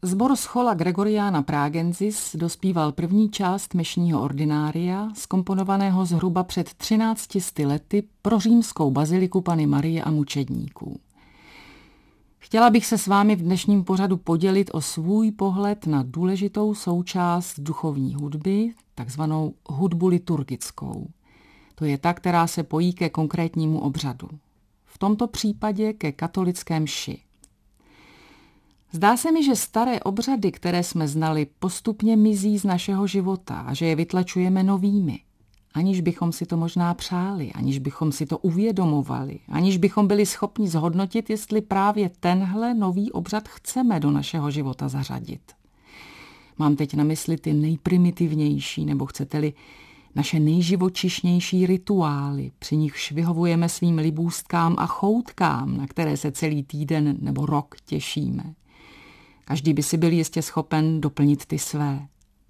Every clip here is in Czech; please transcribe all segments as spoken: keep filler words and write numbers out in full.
Sbor Schola Gregoriana Pragensis dospíval první část mešního ordinária, zkomponovaného zhruba před třinácti sty lety pro římskou baziliku Panny Marie a mučedníků. Chtěla bych se s vámi v dnešním pořadu podělit o svůj pohled na důležitou součást duchovní hudby, takzvanou hudbu liturgickou. To je ta, která se pojí ke konkrétnímu obřadu. V tomto případě ke katolické mši. Zdá se mi, že staré obřady, které jsme znali, postupně mizí z našeho života a že je vytlačujeme novými. Aniž bychom si to možná přáli, aniž bychom si to uvědomovali, aniž bychom byli schopni zhodnotit, jestli právě tenhle nový obřad chceme do našeho života zařadit. Mám teď na mysli ty nejprimitivnější, nebo chcete-li naše nejživočišnější rituály, při nichž vyhovujeme svým libůstkám a choutkám, na které se celý týden nebo rok těšíme. Každý by si byl jistě schopen doplnit ty své.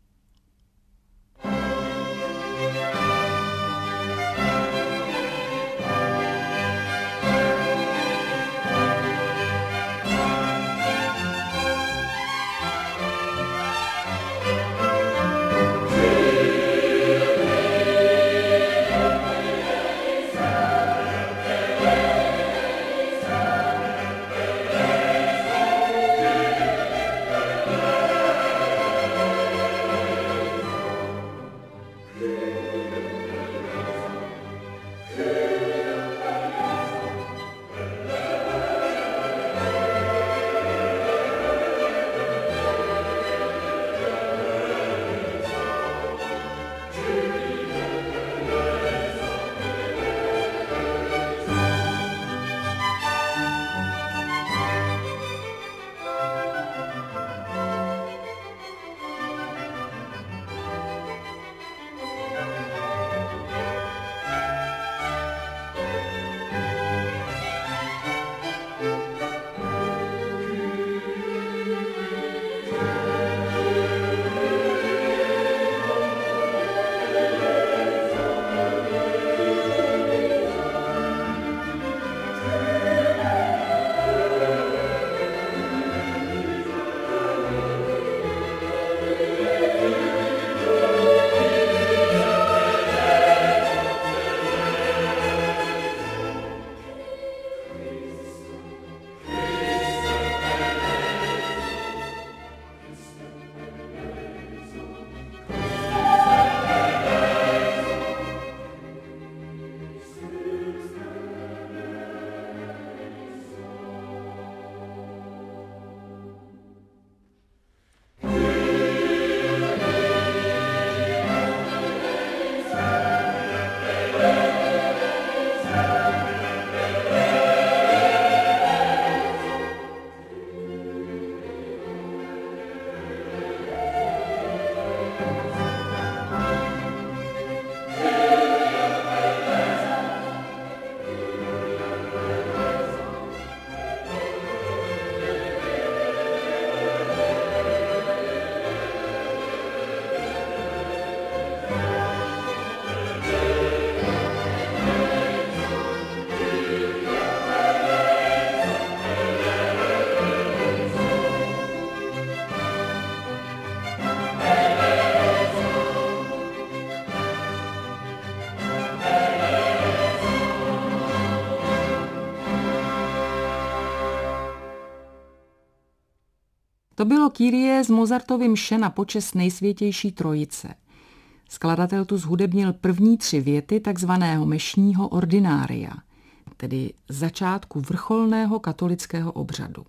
To bylo Kyrie z Mozartovy mše na počest Nejsvětější trojice. Skladatel tu zhudebnil první tři věty takzvaného mešního ordinária, tedy začátku vrcholného katolického obřadu.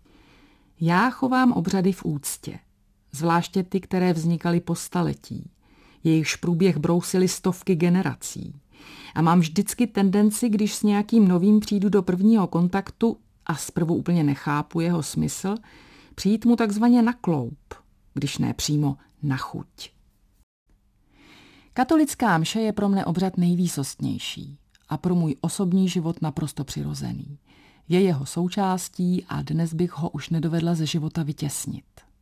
Já chovám obřady v úctě, zvláště ty, které vznikaly po staletí. Jejichž průběh brousily stovky generací. A mám vždycky tendenci, když s nějakým novým přijdu do prvního kontaktu a zprvu úplně nechápu jeho smysl, přijít mu takzvaně na kloup, když ne přímo na chuť. Katolická mše je pro mne obřad nejvýsostnější a pro můj osobní život naprosto přirozený. Je jeho součástí a dnes bych ho už nedovedla ze života vytěsnit.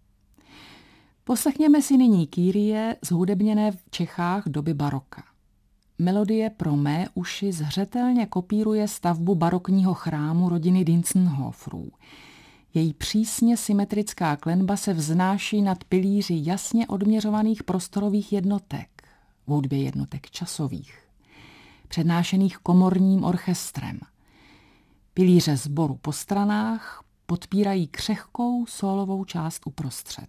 Poslechněme si nyní Kyrie zhudebněné v Čechách doby baroka. Melodie pro mé uši zřetelně kopíruje stavbu barokního chrámu rodiny Dientzenhofrů. Její přísně symetrická klenba se vznáší nad pilíři jasně odměřovaných prostorových jednotek, v hudbě jednotek časových, přednášených komorním orchestrem. Pilíře sboru po stranách podpírají křehkou sólovou část uprostřed.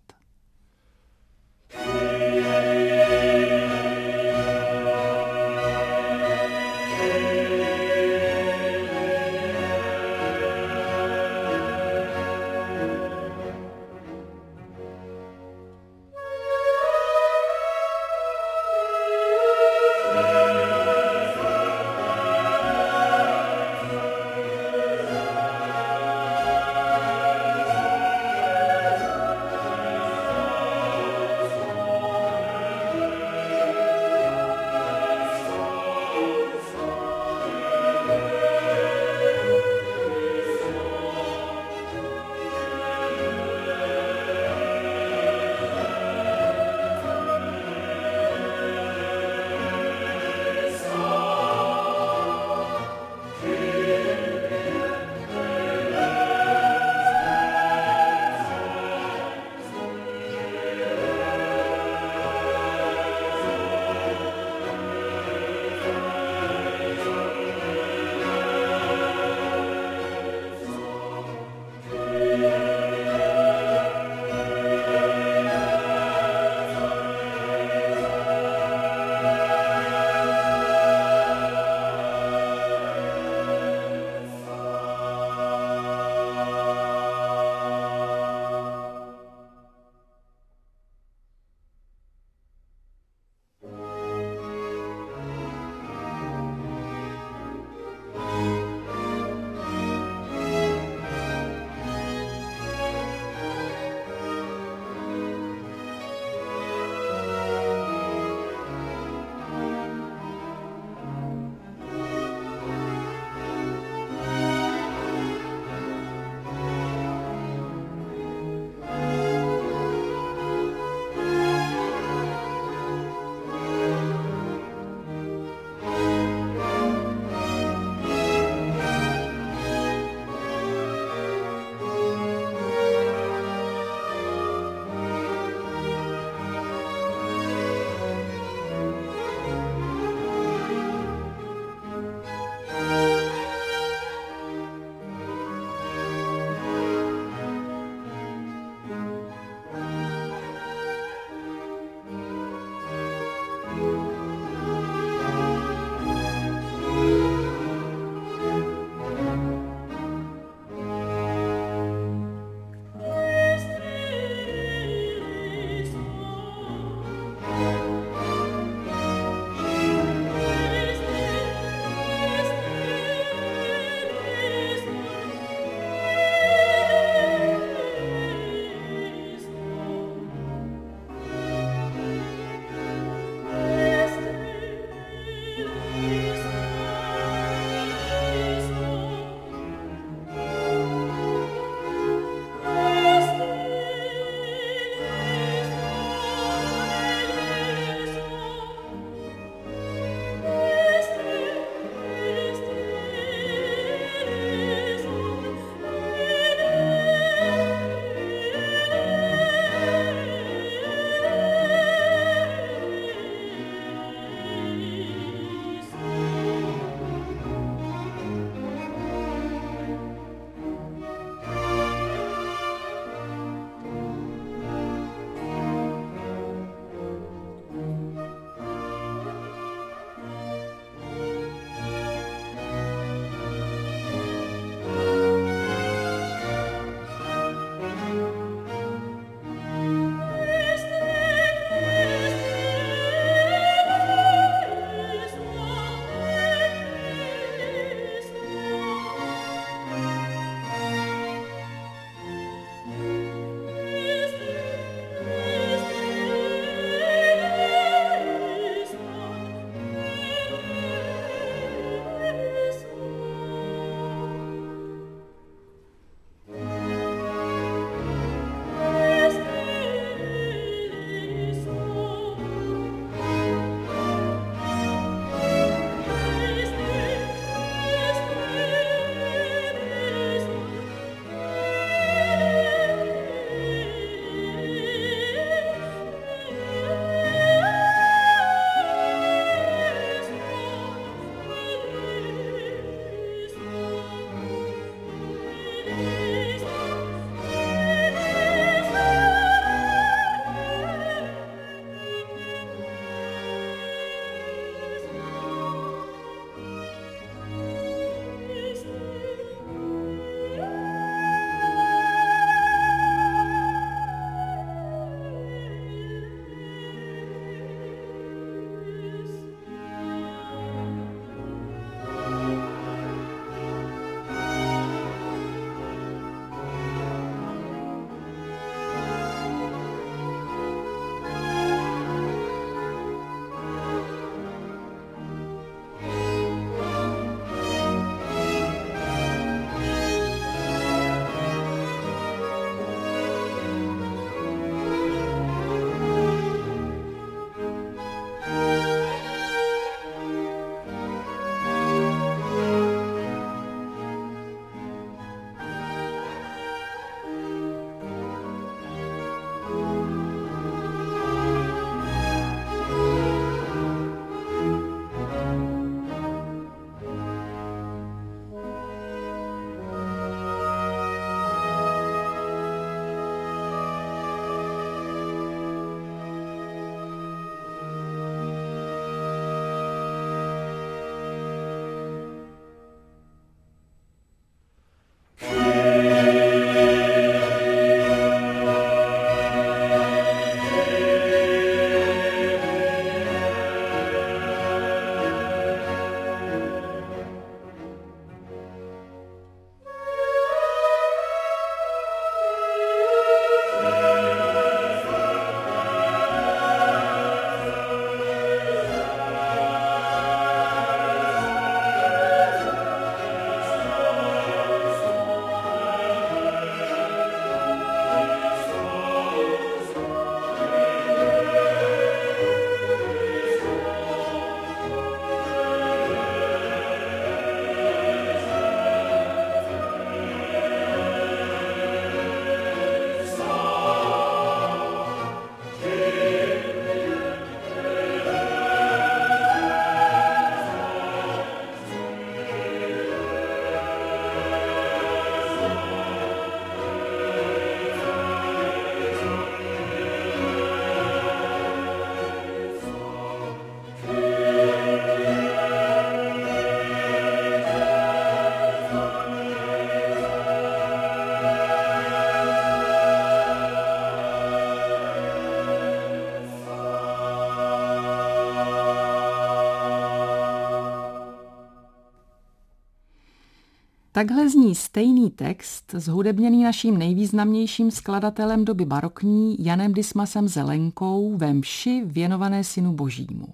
Takhle zní stejný text, zhudebněný naším nejvýznamnějším skladatelem doby barokní Janem Dismasem Zelenkou ve mši věnované Synu Božímu.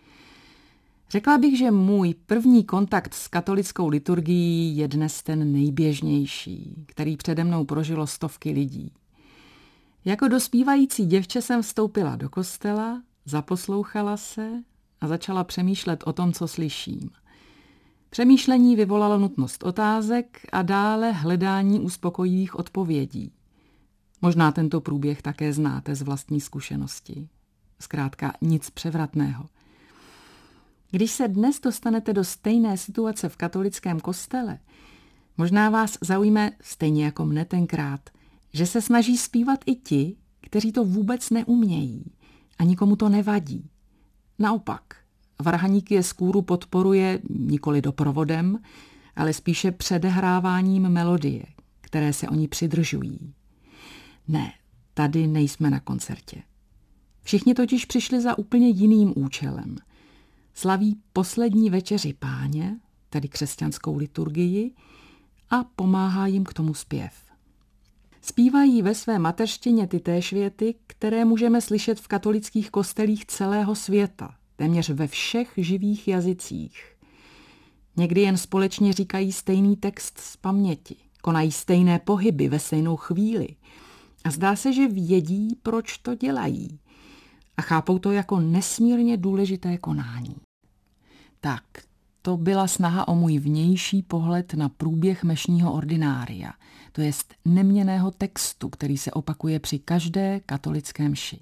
Řekla bych, že můj první kontakt s katolickou liturgií je dnes ten nejběžnější, který přede mnou prožilo stovky lidí. Jako dospívající děvče jsem vstoupila do kostela, zaposlouchala se a začala přemýšlet o tom, co slyším. Přemýšlení vyvolalo nutnost otázek a dále hledání uspokojivých odpovědí. Možná tento průběh také znáte z vlastní zkušenosti. Zkrátka nic převratného. Když se dnes dostanete do stejné situace v katolickém kostele, možná vás zaujme, stejně jako mne tenkrát, že se snaží zpívat i ti, kteří to vůbec neumějí a nikomu to nevadí. Naopak, varhaník je skůru podporuje nikoli doprovodem, ale spíše předehráváním melodie, které se oni přidržují. Ne, tady nejsme na koncertě. Všichni totiž přišli za úplně jiným účelem. Slaví poslední večeři Páně, tedy křesťanskou liturgii, a pomáhá jim k tomu zpěv. Zpívají ve své mateřštině ty též věty, které můžeme slyšet v katolických kostelích celého světa, téměř ve všech živých jazycích. Někdy jen společně říkají stejný text z paměti, konají stejné pohyby ve stejnou chvíli a zdá se, že vědí, proč to dělají a chápou to jako nesmírně důležité konání. Tak, to byla snaha o můj vnější pohled na průběh mešního ordinária, to jest neměnného textu, který se opakuje při každé katolické mši.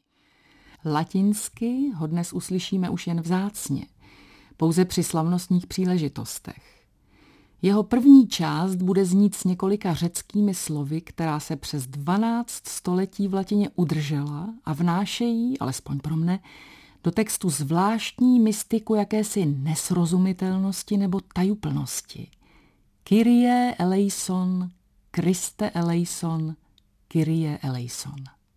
Latinsky ho dnes uslyšíme už jen vzácně, pouze při slavnostních příležitostech. Jeho první část bude znít s několika řeckými slovy, která se přes dvanáct století v latině udržela a vnášejí, alespoň pro mne, do textu zvláštní mystiku jakési nesrozumitelnosti nebo tajuplnosti. Kyrie eleison, Kriste eleison, Kyrie eleison.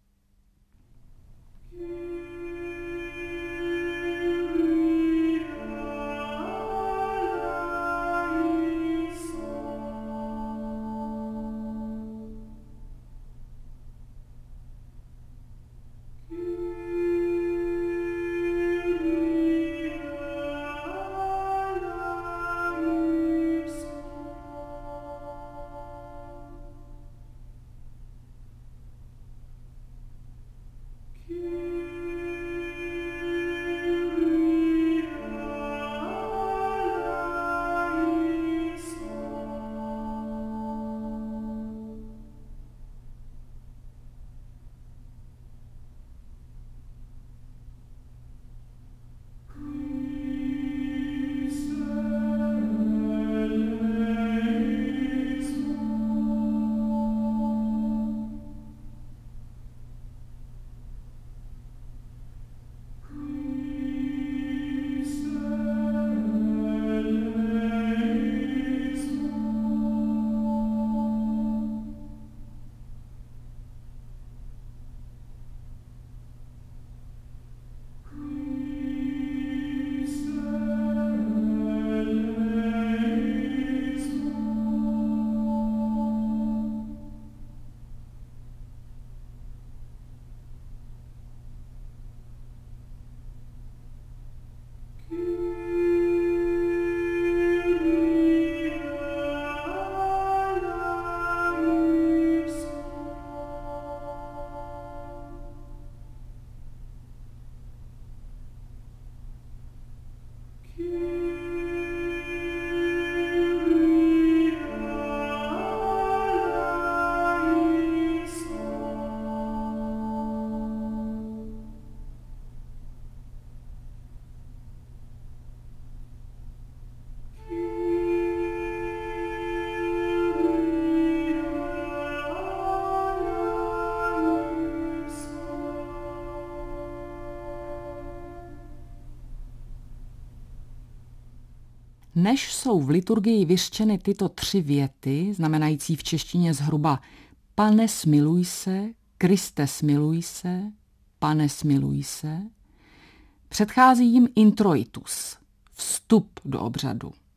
Než jsou v liturgii vyřčeny tyto tři věty, znamenající v češtině zhruba Pane smiluj se, Kriste smiluj se, Pane smiluj se, předchází jim introitus, vstup do obřadu.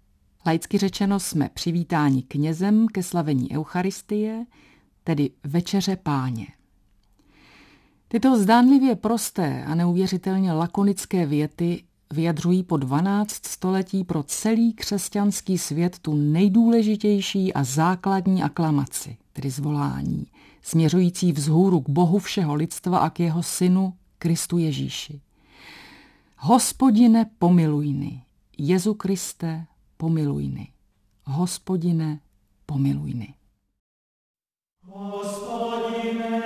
Laicky řečeno jsme přivítáni knězem ke slavení Eucharistie, tedy Večeře Páně. Tyto zdánlivě prosté a neuvěřitelně lakonické věty vyjadřují po dvanáct století pro celý křesťanský svět tu nejdůležitější a základní aklamaci, tedy zvolání, směřující vzhůru k Bohu všeho lidstva a k jeho synu Kristu Ježíši. Hospodine, pomilujny, Jezu Kriste, pomilujny. Hospodine, pomilujny. Hospodine,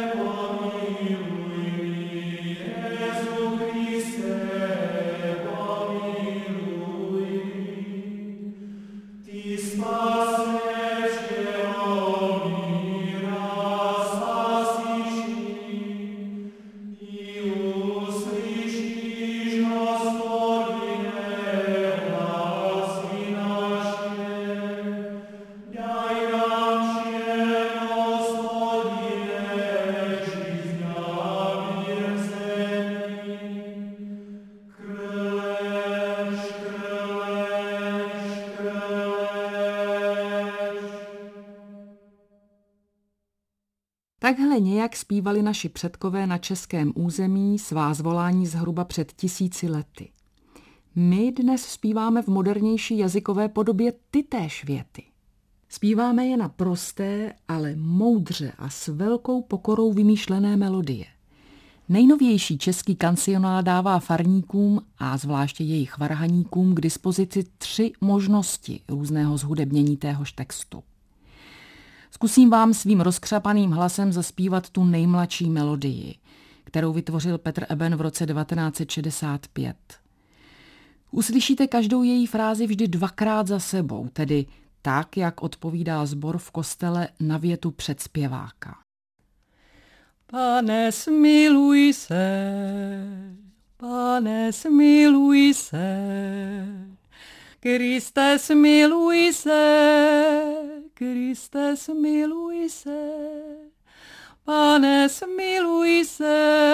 takhle nějak zpívali naši předkové na českém území svá zvolání zhruba před tisíci lety. My dnes zpíváme v modernější jazykové podobě tytéž věty. Zpíváme je na prosté, ale moudře a s velkou pokorou vymýšlené melodie. Nejnovější český kancionál dává farníkům a zvláště jejich varhaníkům k dispozici tři možnosti různého zhudebnění téhož textu. Zkusím vám svým rozkřapaným hlasem zaspívat tu nejmladší melodii, kterou vytvořil Petr Eben v roce devatenáct set šedesát pět. Uslyšíte každou její frázi vždy dvakrát za sebou, tedy tak, jak odpovídá sbor v kostele na větu předspěváka. Pane, smiluj se, Pane, smiluj se, Kriste, smiluj se, Kriste, smiluj se, Pane, smiluj se,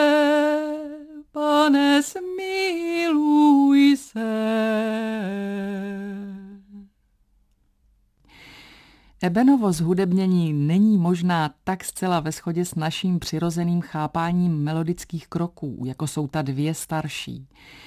Pane, smiluj se. Ebenovo zhudebnění není možná tak zcela ve shodě s naším přirozeným chápáním melodických kroků, jako jsou ta dvě starší.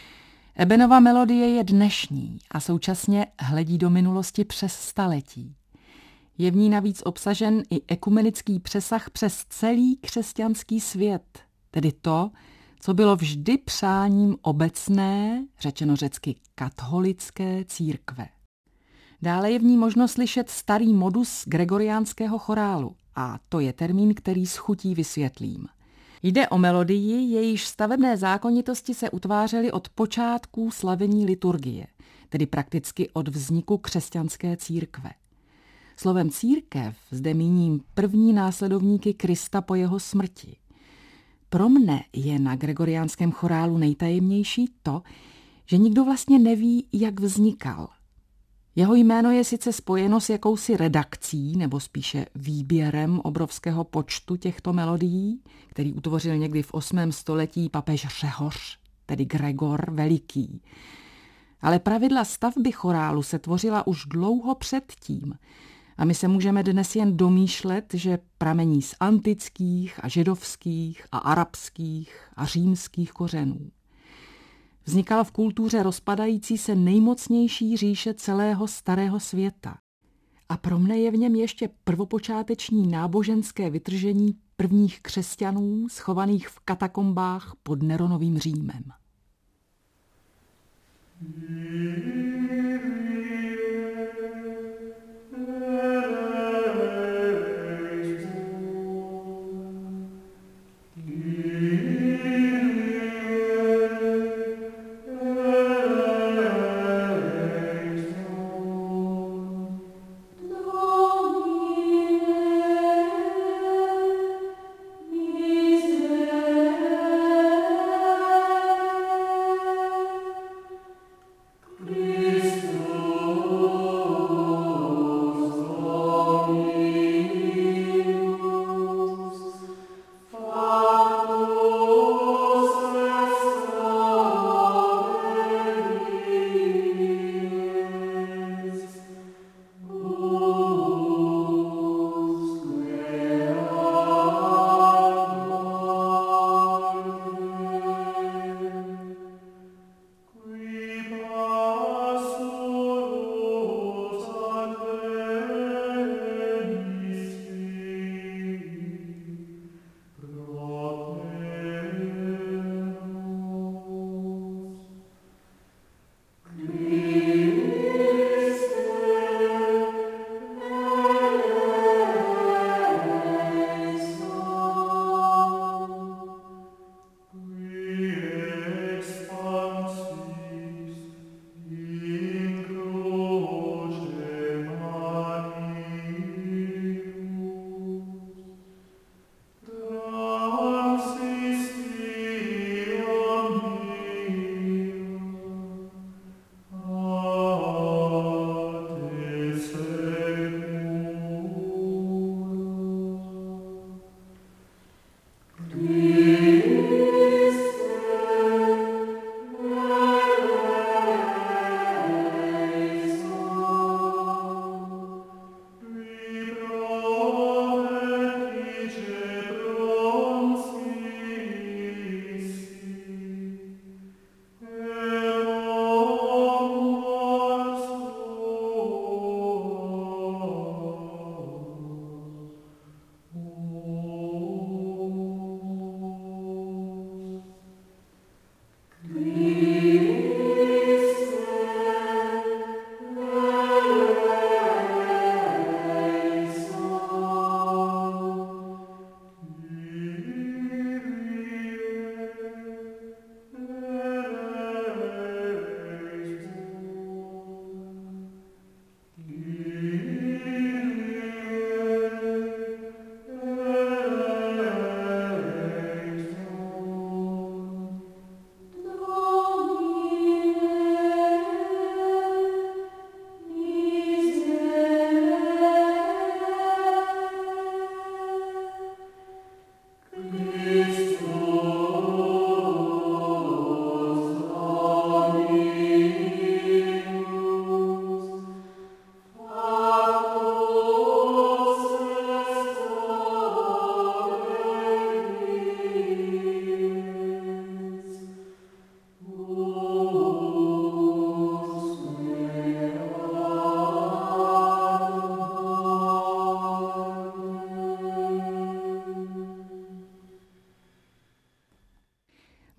Ebenova melodie je dnešní a současně hledí do minulosti přes staletí. Je v ní navíc obsažen i ekumenický přesah přes celý křesťanský svět, tedy to, co bylo vždy přáním obecné, řečeno řecky katolické církve. Dále je v ní možno slyšet starý modus gregoriánského chorálu a to je termín, který s chutí vysvětlím. Jde o melodii, jejíž stavebné zákonitosti se utvářely od počátků slavení liturgie, tedy prakticky od vzniku křesťanské církve. Slovem církev zde míním první následovníky Krista po jeho smrti. Pro mne je na gregoriánském chorálu nejtajemnější to, že nikdo vlastně neví, jak vznikal. Jeho jméno je sice spojeno s jakousi redakcí, nebo spíše výběrem obrovského počtu těchto melodií, který utvořil někdy v osmém století papež Řehoř, tedy Gregor Veliký. Ale pravidla stavby chorálu se tvořila už dlouho předtím a my se můžeme dnes jen domýšlet, že pramení z antických a židovských a arabských a římských kořenů. Vznikal v kultuře rozpadající se nejmocnější říše celého starého světa. A pro mne je v něm ještě prvopočáteční náboženské vytržení prvních křesťanů schovaných v katakombách pod Neronovým Římem. Christ.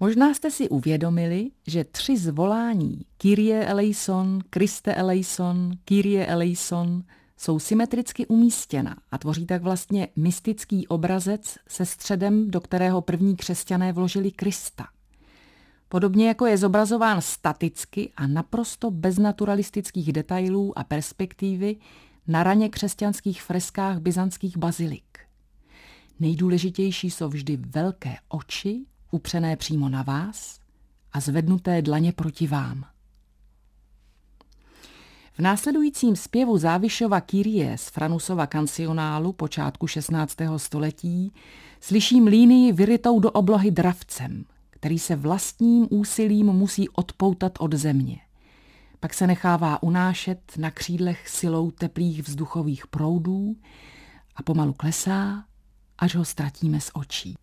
Možná jste si uvědomili, že tři zvolání Kyrie eleison, Kriste eleison, Kyrie eleison jsou symetricky umístěna a tvoří tak vlastně mystický obrazec se středem, do kterého první křesťané vložili Krista. Podobně jako je zobrazován staticky a naprosto bez naturalistických detailů a perspektivy na raně křesťanských freskách byzantských bazilik. Nejdůležitější jsou vždy velké oči, upřené přímo na vás a zvednuté dlaně proti vám. V následujícím zpěvu Závišova Kyrie z Franusova kancionálu počátku šestnáctého století slyším línii vyrytou do oblohy dravcem, který se vlastním úsilím musí odpoutat od země. Pak se nechává unášet na křídlech silou teplých vzduchových proudů a pomalu klesá, až ho ztratíme z očí.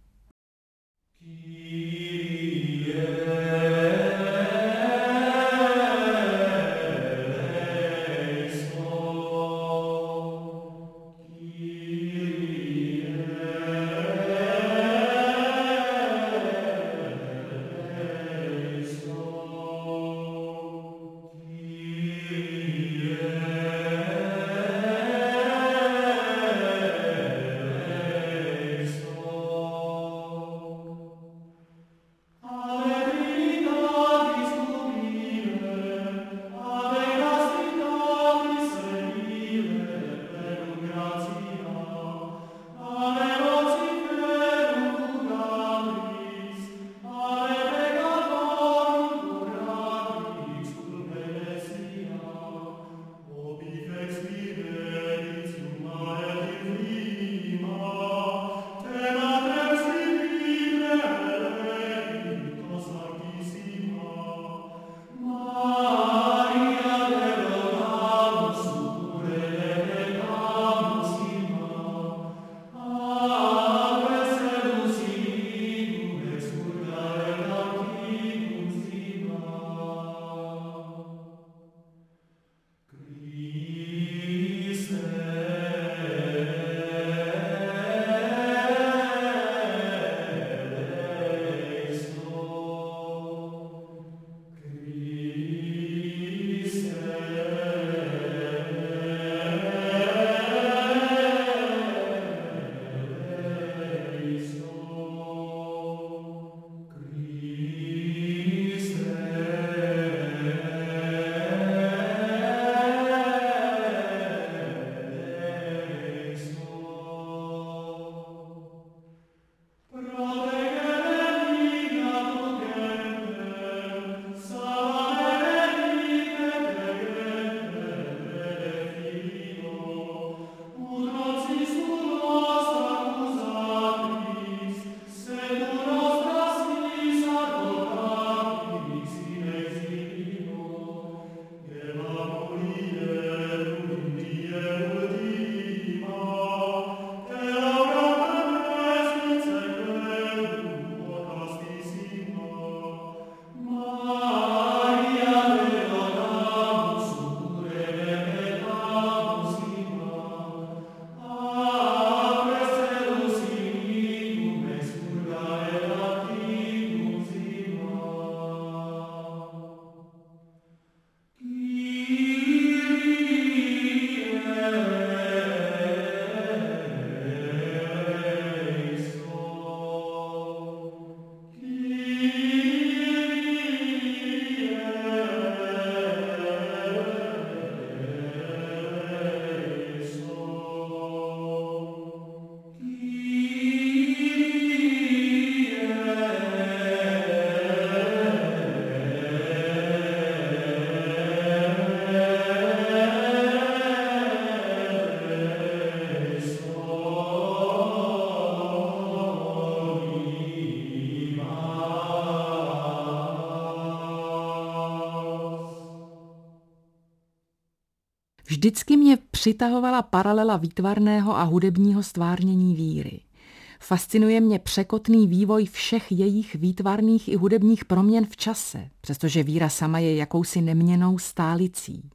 Vždycky mě přitahovala paralela výtvarného a hudebního stvárnění víry. Fascinuje mě překotný vývoj všech jejich výtvarných i hudebních proměn v čase, přestože víra sama je jakousi neměnnou stálicí.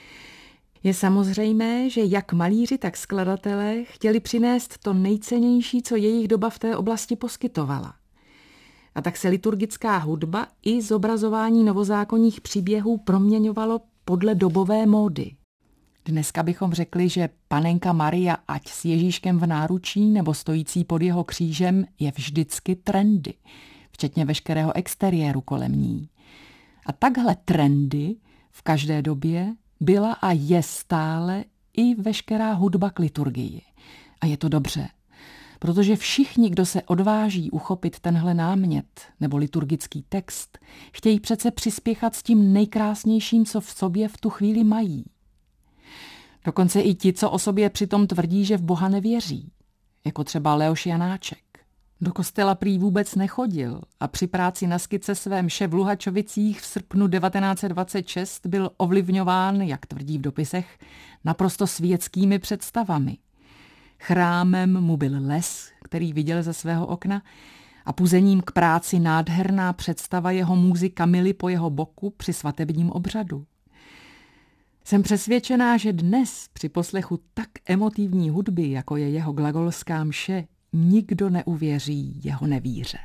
Je samozřejmé, že jak malíři, tak skladatelé chtěli přinést to nejcennější, co jejich doba v té oblasti poskytovala. A tak se liturgická hudba i zobrazování novozákonních příběhů proměňovalo podle dobové módy. Dneska bychom řekli, že panenka Maria, ať s Ježíškem v náručí nebo stojící pod jeho křížem, je vždycky trendy, včetně veškerého exteriéru kolem ní. A takhle trendy v každé době byla a je stále i veškerá hudba k liturgii. A je to dobře, protože všichni, kdo se odváží uchopit tenhle námět nebo liturgický text, chtějí přece přispěchat s tím nejkrásnějším, co v sobě v tu chvíli mají. Dokonce i ti, co o sobě přitom tvrdí, že v Boha nevěří, jako třeba Leoš Janáček. Do kostela prý vůbec nechodil a při práci na skice své mše v Luhačovicích v srpnu devatenáct set dvacet šest byl ovlivňován, jak tvrdí v dopisech, naprosto světskými představami. Chrámem mu byl les, který viděl ze svého okna, a puzením k práci nádherná představa jeho můzy Kamily po jeho boku při svatebním obřadu. Jsem přesvědčená, že dnes při poslechu tak emotivní hudby, jako je jeho glagolská mše, nikdo neuvěří jeho nevíře.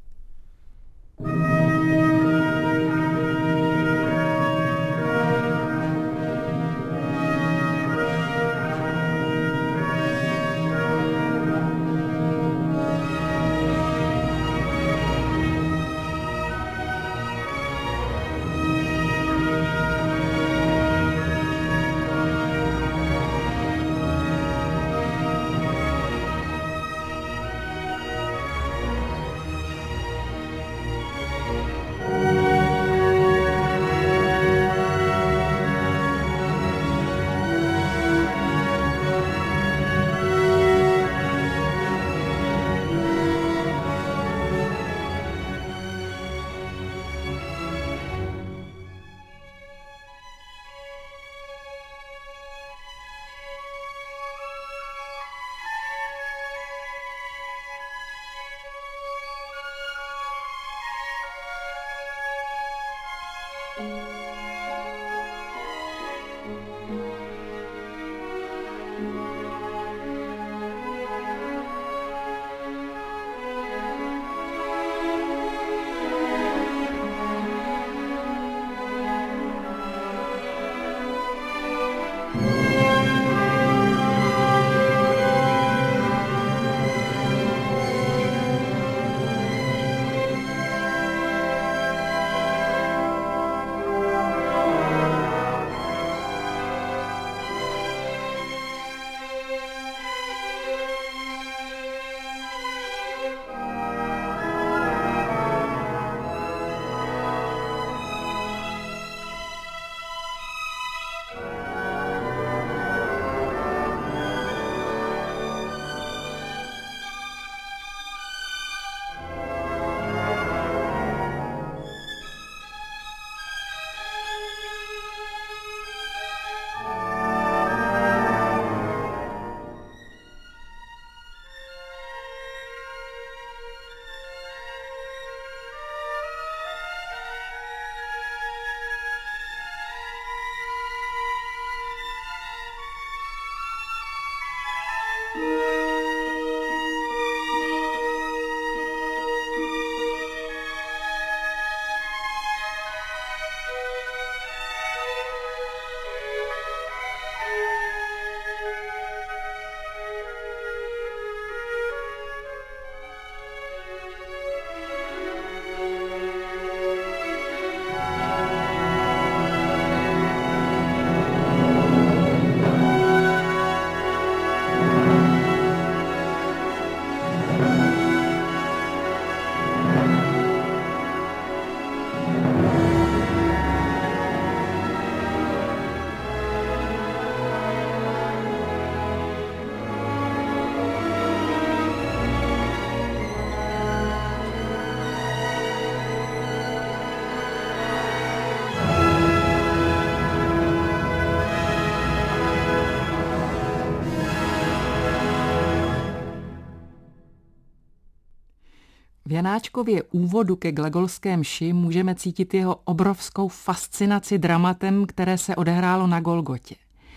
V Janáčkově úvodu ke glagolské mši můžeme cítit jeho obrovskou fascinaci dramatem, které se odehrálo na Golgotě.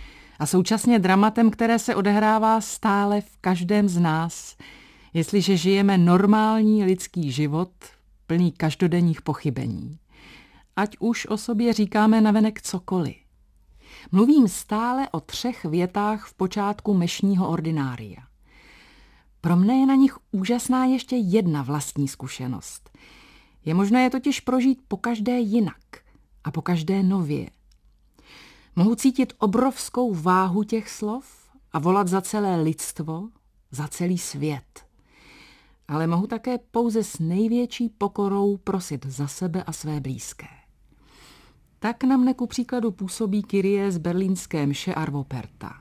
A současně dramatem, které se odehrává stále v každém z nás, jestliže žijeme normální lidský život plný každodenních pochybení. Ať už o sobě říkáme navenek cokoliv. Mluvím stále o třech větách v počátku mešního ordinária. Pro mne je na nich úžasná ještě jedna vlastní zkušenost. Je možné je totiž prožít pokaždé jinak a pokaždé nově. Mohu cítit obrovskou váhu těch slov a volat za celé lidstvo, za celý svět. Ale mohu také pouze s největší pokorou prosit za sebe a své blízké. Tak na mne ku příkladu působí Kyrie z berlínské mše Arvo Perta.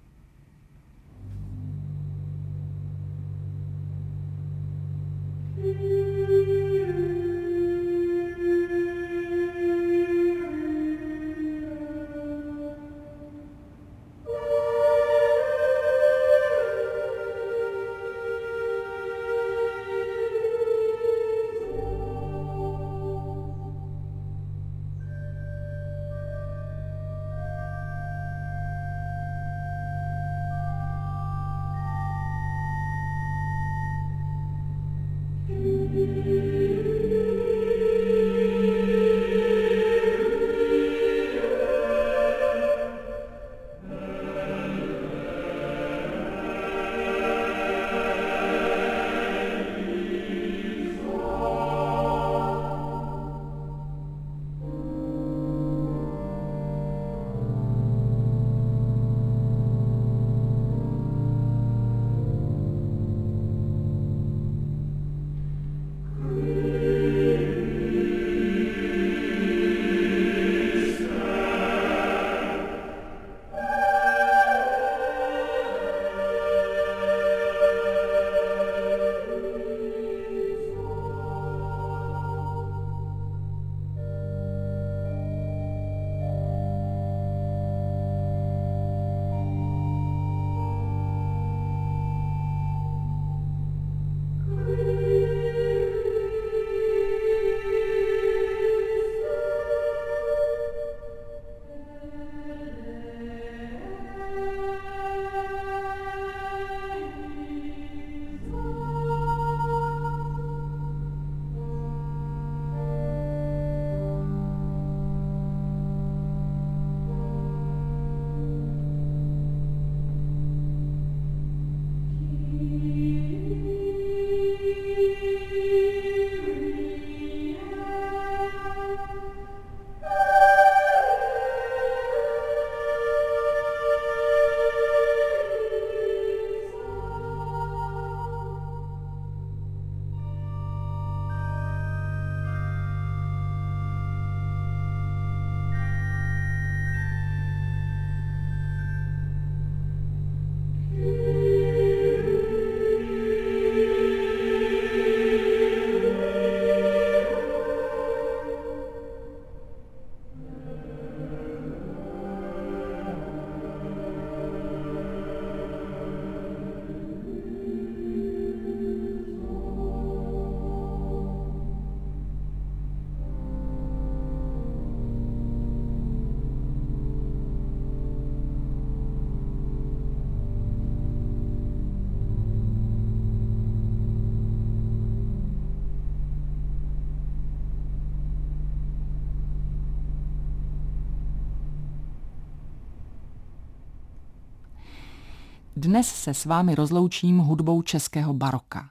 Dnes se s vámi rozloučím hudbou českého baroka.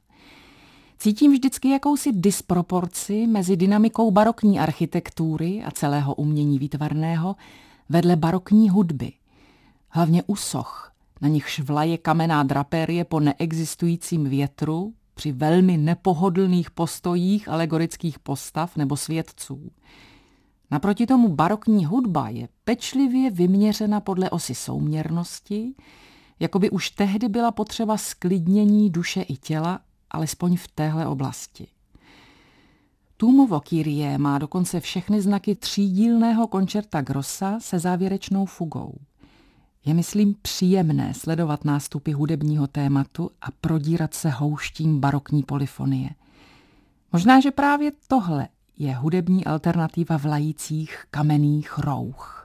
Cítím vždycky jakousi disproporci mezi dynamikou barokní architektury a celého umění výtvarného vedle barokní hudby. Hlavně u soch, na nichž vlaje kamenná draperie po neexistujícím větru, při velmi nepohodlných postojích alegorických postav nebo svědců. Naproti tomu barokní hudba je pečlivě vyměřena podle osy souměrnosti, jako by už tehdy byla potřeba sklidnění duše i těla, alespoň v téhle oblasti. Tůmovo Kyrie má dokonce všechny znaky třídílného koncerta grossa se závěrečnou fugou. Je, myslím, příjemné sledovat nástupy hudebního tématu a prodírat se houštím barokní polyfonie. Možná, že právě tohle je hudební alternativa vlajících kamenných rouch.